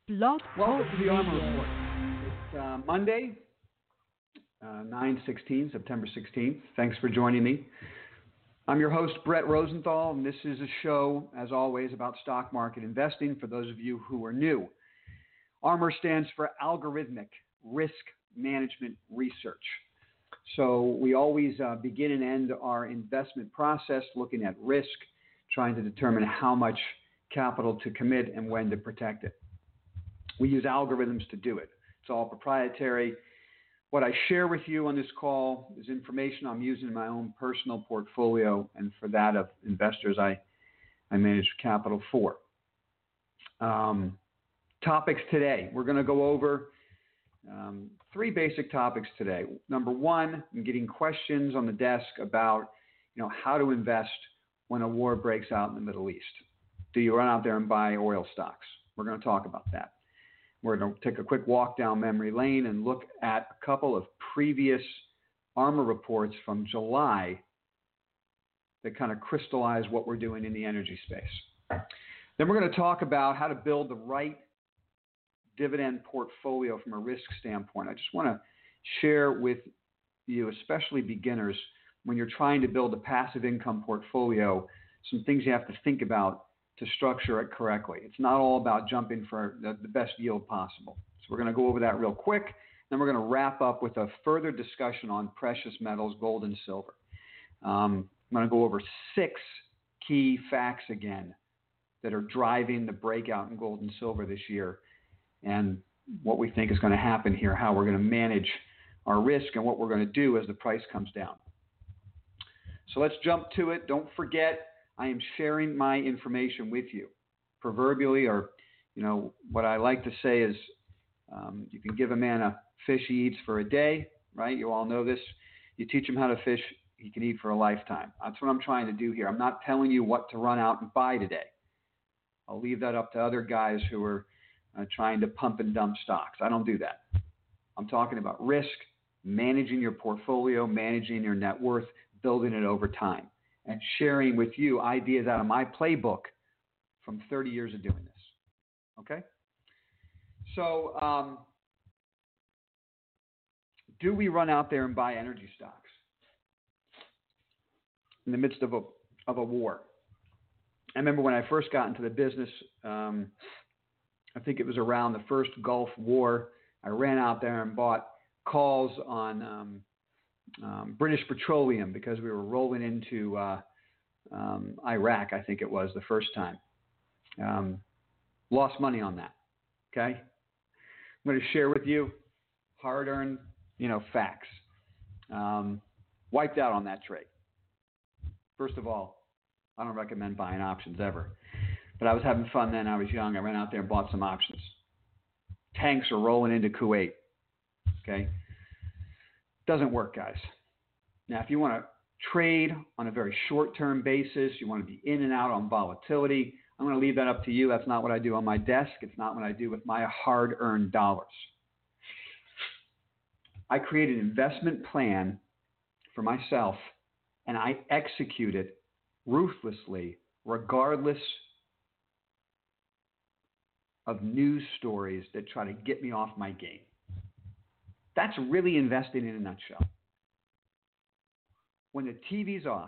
Blog Talk Welcome to the Armor Radio. Report. It's Monday, 9/16, September 16th. Thanks for joining me. I'm your host, Brett Rosenthal, and this is a show, as always, about stock market investing for those of you who are new. ARMOR stands for Algorithmic Risk Management Research. So we always begin and end our investment process looking at risk, trying to determine how much capital to commit and when to protect it. We use algorithms to do it. It's all proprietary. What I share with you on this call is information I'm using in my own personal portfolio and for that of investors I manage capital for. Topics today. We're going to go over three basic topics today. Number one, I'm getting questions on the desk about how to invest when a war breaks out in the Middle East. Do you run out there and buy oil stocks? We're going to talk about that. We're going to take a quick walk down memory lane and look at a couple of previous ARMOR reports from July that kind of crystallize what we're doing in the energy space. Then we're going to talk about how to build the right dividend portfolio from a risk standpoint. I just want to share with you, especially beginners, when you're trying to build a passive income portfolio, some things you have to think about to structure it correctly. It's not all about jumping for the best yield possible. So we're going to go over that real quick. Then we're going to wrap up with a further discussion on precious metals, gold and silver. I'm going to go over 6 key facts again that are driving the breakout in gold and silver this year and what we think is going to happen here, how we're going to manage our risk and what we're going to do as the price comes down. So let's jump to it. Don't forget, I am sharing my information with you. Proverbially, or what I like to say is you can give a man a fish he eats for a day, right? You all know this. You teach him how to fish, he can eat for a lifetime. That's what I'm trying to do here. I'm not telling you what to run out and buy today. I'll leave that up to other guys who are trying to pump and dump stocks. I don't do that. I'm talking about risk, managing your portfolio, managing your net worth, building it over time, and sharing with you ideas out of my playbook from 30 years of doing this. Okay? So, do we run out there and buy energy stocks in the midst of a war? I remember when I first got into the business, I think it was around the first Gulf War, I ran out there and bought calls on British Petroleum because we were rolling into Iraq, I think it was the first time. Lost money on that, okay? I'm going to share with you hard-earned, facts. Wiped out on that trade. First of all, I don't recommend buying options ever. But I was having fun then. I was young. I ran out there and bought some options. Tanks are rolling into Kuwait, okay? Doesn't work, guys. Now, if you want to trade on a very short-term basis, you want to be in and out on volatility, I'm going to leave that up to you. That's not what I do on my desk. It's not what I do with my hard-earned dollars. I create an investment plan for myself, and I execute it ruthlessly, regardless of news stories that try to get me off my game. That's really investing in a nutshell. When the TV's off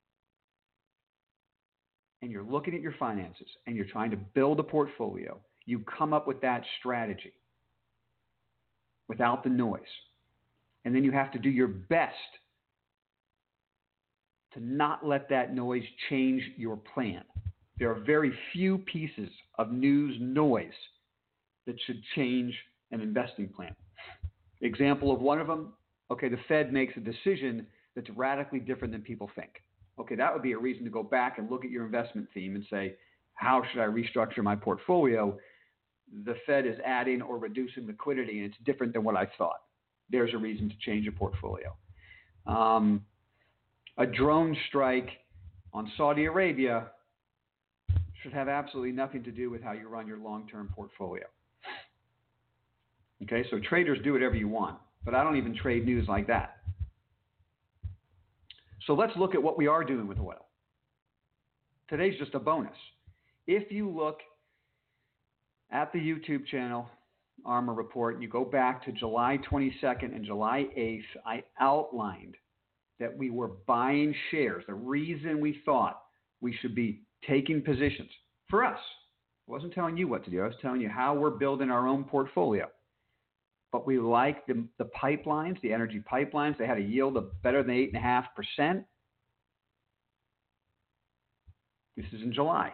and you're looking at your finances and you're trying to build a portfolio, you come up with that strategy without the noise. And then you have to do your best to not let that noise change your plan. There are very few pieces of news noise that should change an investing plan. Example of one of them, okay, the Fed makes a decision that's radically different than people think. Okay, that would be a reason to go back and look at your investment theme and say, how should I restructure my portfolio? The Fed is adding or reducing liquidity, and it's different than what I thought. There's a reason to change your portfolio. A drone strike on Saudi Arabia should have absolutely nothing to do with how you run your long-term portfolio. Okay, so traders do whatever you want, but I don't even trade news like that. So let's look at what we are doing with oil. Today's just a bonus. If you look at the YouTube channel, ARMOR Report, and you go back to July 22nd and July 8th, I outlined that we were buying shares. The reason we thought we should be taking positions for us. I wasn't telling you what to do. I was telling you how we're building our own portfolio. But we like the pipelines, the energy pipelines. They had a yield of better than 8.5%. This is in July.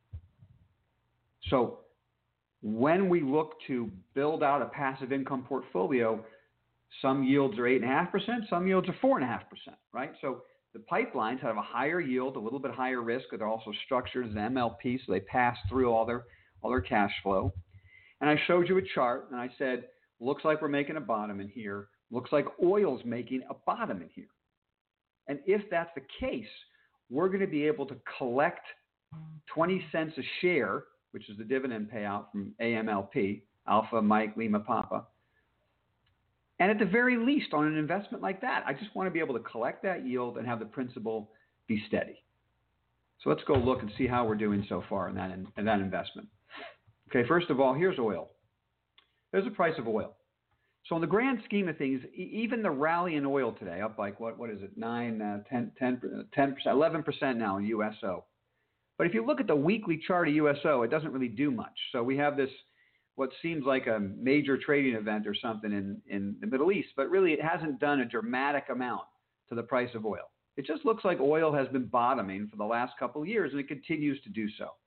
So when we look to build out a passive income portfolio, some yields are 8.5%, some yields are 4.5%, right? So the pipelines have a higher yield, a little bit higher risk, but they're also structured as an MLP, so they pass through all their cash flow. And I showed you a chart, and I said, looks like we're making a bottom in here. Looks like oil's making a bottom in here. And if that's the case, we're going to be able to collect 20 cents a share, which is the dividend payout from AMLP, Alpha Mike Lima Papa. And at the very least, on an investment like that, I just want to be able to collect that yield and have the principal be steady. So let's go look and see how we're doing so far in that investment. Okay, first of all, here's oil. There's the price of oil. So in the grand scheme of things, even the rally in oil today, up like, what is it, 10%, 11% now in USO. But if you look at the weekly chart of USO, it doesn't really do much. So we have this, what seems like a major trading event or something in the Middle East, but really it hasn't done a dramatic amount to the price of oil. It just looks like oil has been bottoming for the last couple of years, and it continues to do so.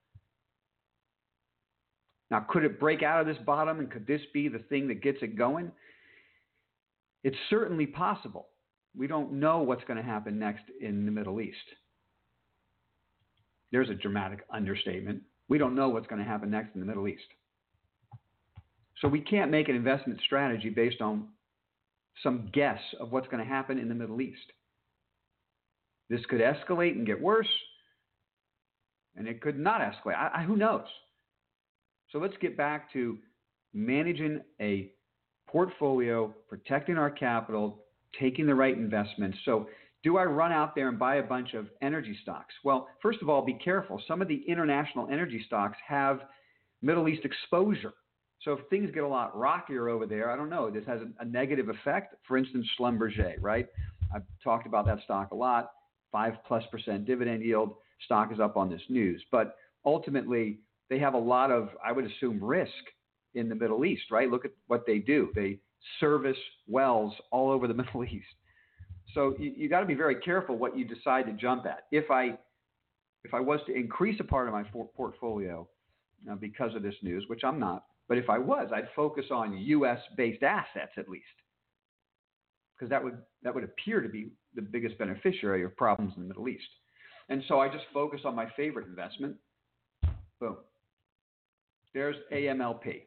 Now, could it break out of this bottom, and could this be the thing that gets it going? It's certainly possible. We don't know what's going to happen next in the Middle East. There's a dramatic understatement. We don't know what's going to happen next in the Middle East. So we can't make an investment strategy based on some guess of what's going to happen in the Middle East. This could escalate and get worse, and it could not escalate. Who knows? So let's get back to managing a portfolio, protecting our capital, taking the right investments. So do I run out there and buy a bunch of energy stocks? Well, first of all, be careful. Some of the international energy stocks have Middle East exposure. So if things get a lot rockier over there, I don't know, this has a negative effect. For instance, Schlumberger, right? I've talked about that stock a lot, 5+% dividend yield. Stock is up on this news. But ultimately, they have a lot of, I would assume, risk in the Middle East, right? Look at what they do. They service wells all over the Middle East. So you got to be very careful what you decide to jump at. If I was to increase a part of my portfolio because of this news, which I'm not, but if I was, I'd focus on U.S.-based assets at least, because that would appear to be the biggest beneficiary of problems in the Middle East. And so I just focus on my favorite investment. Boom. There's AMLP.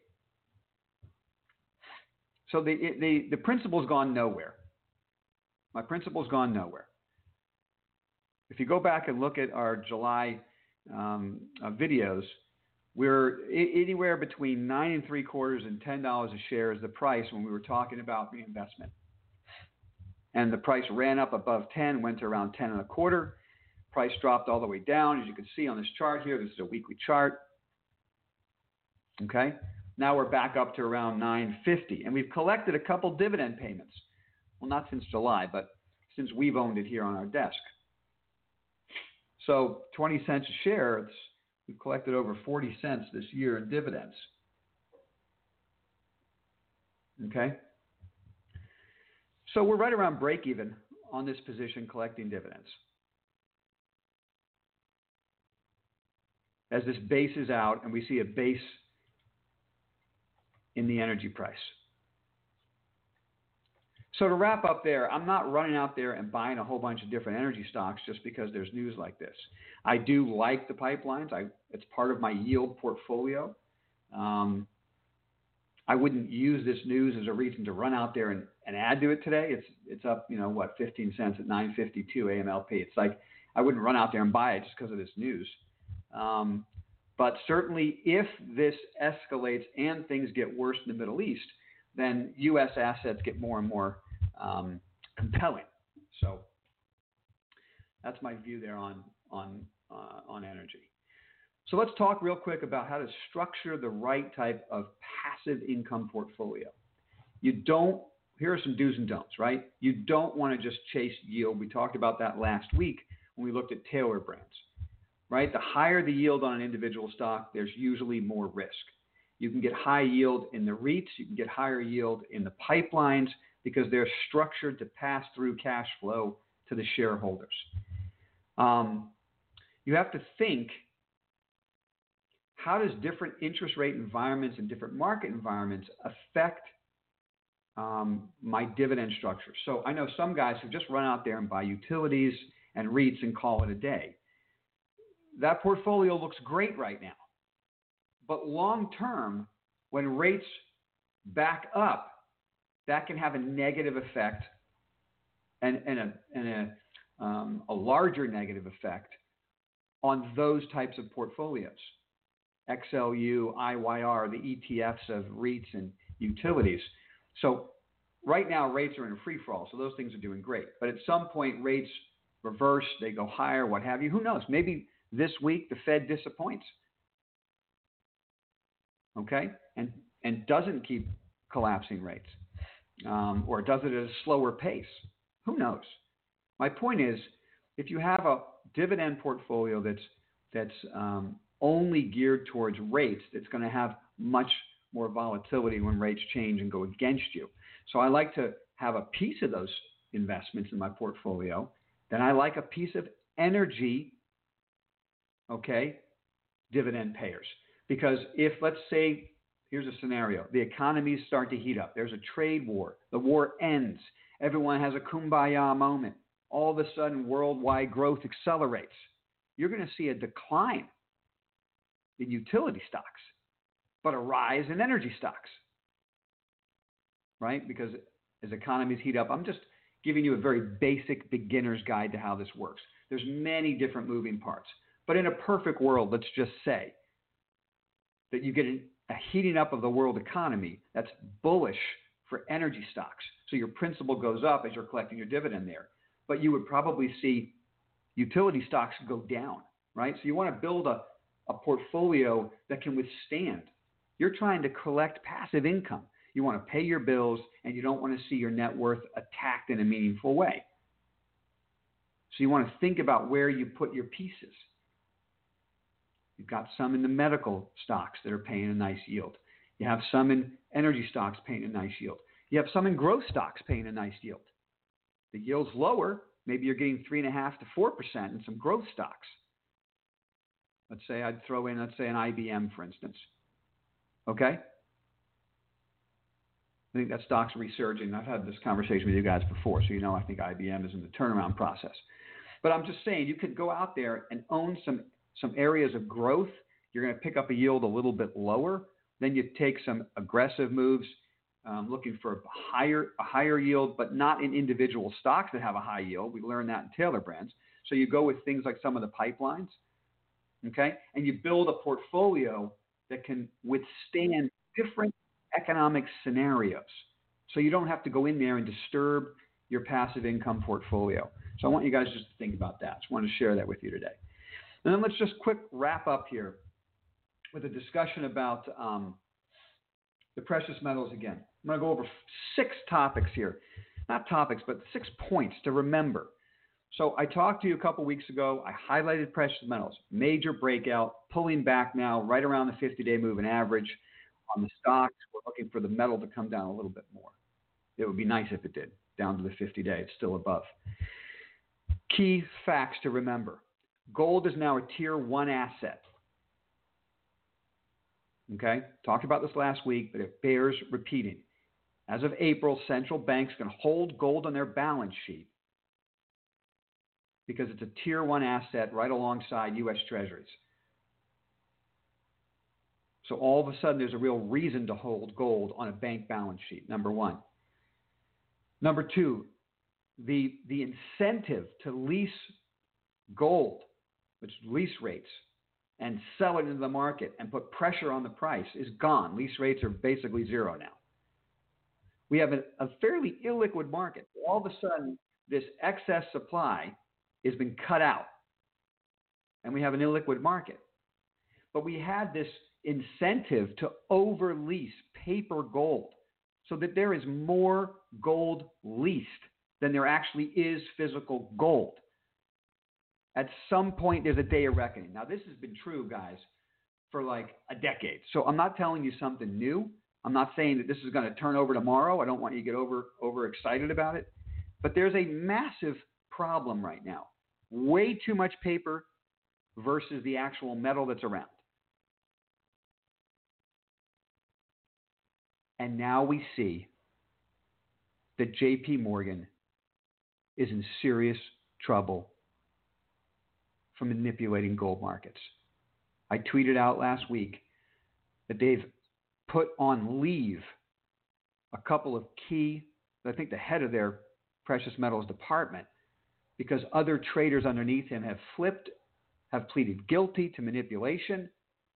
So the principal's gone nowhere. My principal's gone nowhere. If you go back and look at our July videos, we're anywhere between 9 3/4 and $10 a share is the price when we were talking about reinvestment. And the price ran up above 10, went to around 10 1/4. Price dropped all the way down. As you can see on this chart here, this is a weekly chart. Okay. Now we're back up to around 9.50, and we've collected a couple dividend payments. Well, not since July, but since we've owned it here on our desk. So 20 cents a share, we've collected over 40 cents this year in dividends. Okay? So we're right around break even on this position collecting dividends. As this base is out and we see a base in the energy price. So to wrap up there, I'm not running out there and buying a whole bunch of different energy stocks just because there's news like this. I do like the pipelines. It's part of my yield portfolio. I wouldn't use this news as a reason to run out there and add to it today. It's up, 15 cents at 9.52 AMLP. It's like I wouldn't run out there and buy it just because of this news. But certainly if this escalates and things get worse in the Middle East, then U.S. assets get more and more compelling. So that's my view there on energy. So let's talk real quick about how to structure the right type of passive income portfolio. Here are some do's and don'ts, right? You don't want to just chase yield. We talked about that last week when we looked at Taylor Brands, right? The higher the yield on an individual stock, there's usually more risk. You can get high yield in the REITs. You can get higher yield in the pipelines because they're structured to pass through cash flow to the shareholders. You have to think, how does different interest rate environments and different market environments affect my dividend structure? So I know some guys who just run out there and buy utilities and REITs and call it a day. That portfolio looks great right now. But long term, when rates back up, that can have a negative effect and a larger negative effect on those types of portfolios. XLU, IYR, the ETFs of REITs and utilities. So right now rates are in a free fall, so those things are doing great. But at some point rates reverse, they go higher, what have you. Who knows? Maybe this week the Fed disappoints. Okay? And doesn't keep collapsing rates. Or does it at a slower pace. Who knows? My point is, if you have a dividend portfolio that's only geared towards rates, it's going to have much more volatility when rates change and go against you. So I like to have a piece of those investments in my portfolio. Then I like a piece of energy, okay, dividend payers. Because if, let's say, here's a scenario, the economies start to heat up. There's a trade war. The war ends. Everyone has a kumbaya moment. All of a sudden, worldwide growth accelerates. You're going to see a decline in utility stocks, but a rise in energy stocks, right? Because as economies heat up, I'm just giving you a very basic beginner's guide to how this works. There's many different moving parts. But in a perfect world, let's just say that you get a heating up of the world economy that's bullish for energy stocks. So your principal goes up as you're collecting your dividend there. But you would probably see utility stocks go down, right? So you want to build a portfolio that can withstand. You're trying to collect passive income. You want to pay your bills, and you don't want to see your net worth attacked in a meaningful way. So you want to think about where you put your pieces. You've got some in the medical stocks that are paying a nice yield. You have some in energy stocks paying a nice yield. You have some in growth stocks paying a nice yield. The yield's lower. Maybe you're getting 3.5% to 4% in some growth stocks. Let's say I'd throw in, let's say, an IBM, for instance. Okay? I think that stock's resurging. I've had this conversation with you guys before, so you know I think IBM is in the turnaround process. But I'm just saying, you could go out there and own some areas of growth. You're going to pick up a yield a little bit lower. Then you take some aggressive moves, looking for a higher yield, but not in individual stocks that have a high yield. We learned that in Taylor Brands. So you go with things like some of the pipelines, okay? And you build a portfolio that can withstand different economic scenarios. So you don't have to go in there and disturb your passive income portfolio. So I want you guys just to think about that. Just wanted to share that with you today. And then let's just quick wrap up here with a discussion about the precious metals again. I'm going to go over 6 topics here. Not topics, but 6 points to remember. So I talked to you a couple weeks ago. I highlighted precious metals. Major breakout, pulling back now right around the 50-day moving average. On the stocks, we're looking for the metal to come down a little bit more. It would be nice if it did, down to the 50-day. It's still above. Key facts to remember. Gold is now a tier 1 asset. Okay? Talked about this last week, but it bears repeating. As of April, central banks can hold gold on their balance sheet because it's a tier 1 asset right alongside U.S. Treasuries. So all of a sudden, there's a real reason to hold gold on a bank balance sheet, number one. Number two, the incentive to lease gold, which is lease rates, and sell it into the market and put pressure on the price is gone. Lease rates are basically zero now. We have a fairly illiquid market. All of a sudden, this excess supply has been cut out, and we have an illiquid market. But we had this incentive to overlease paper gold so that there is more gold leased than there actually is physical gold. At some point, there's a day of reckoning. Now, this has been true, guys, for like a decade. So I'm not telling you something new. I'm not saying that this is going to turn over tomorrow. I don't want you to get overexcited about it. But there's a massive problem right now. Way too much paper versus the actual metal that's around. And now we see that JP Morgan is in serious trouble for manipulating gold markets. I tweeted out last week that they've put on leave a couple of key, I think the head of their precious metals department, because other traders underneath him have pleaded guilty to manipulation,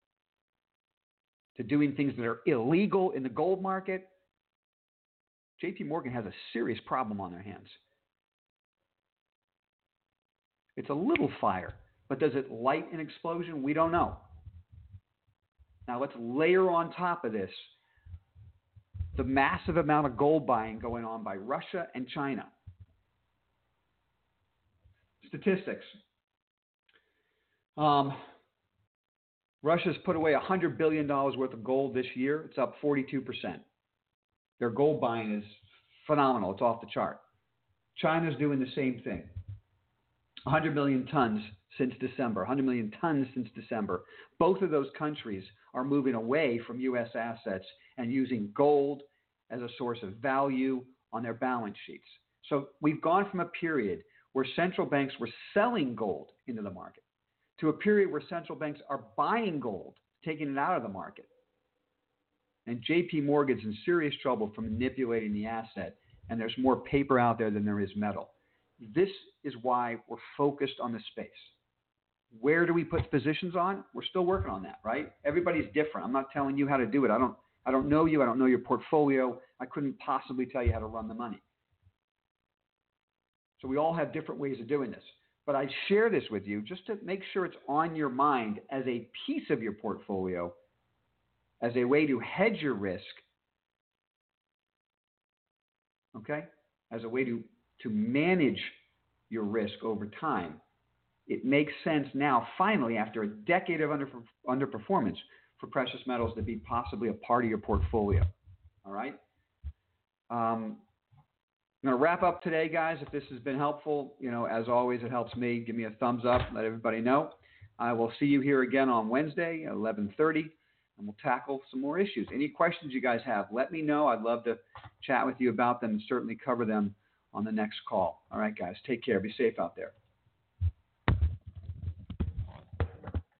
to doing things that are illegal in the gold market. JP Morgan has a serious problem on their hands. It's a little fire, but does it light an explosion? We don't know. Now let's layer on top of this the massive amount of gold buying going on by Russia and China. Statistics. Russia's put away $100 billion worth of gold this year. It's up 42%. Their gold buying is phenomenal. It's off the chart. China's doing the same thing. 100 million tons since December. 100 million tons since December. Both of those countries are moving away from U.S. assets and using gold as a source of value on their balance sheets. So we've gone from a period where central banks were selling gold into the market to a period where central banks are buying gold, taking it out of the market. And JP Morgan's in serious trouble for manipulating the asset, and there's more paper out there than there is metal. This is why we're focused on the space. Where do we put positions on? We're still working on that, right? Everybody's different. I'm not telling you how to do it. I don't know you. I don't know your portfolio. I couldn't possibly tell you how to run the money. So we all have different ways of doing this. But I share this with you just to make sure it's on your mind as a piece of your portfolio, as a way to hedge your risk, okay? As a way to manage your risk over time. It makes sense now, finally, after a decade of underperformance, for precious metals to be possibly a part of your portfolio. All right? I'm going to wrap up today, guys. If this has been helpful, as always, it helps me. Give me a thumbs up. Let everybody know. I will see you here again on Wednesday at 11:30, and we'll tackle some more issues. Any questions you guys have, let me know. I'd love to chat with you about them and certainly cover them on the next call. All right, guys. Take care. Be safe out there.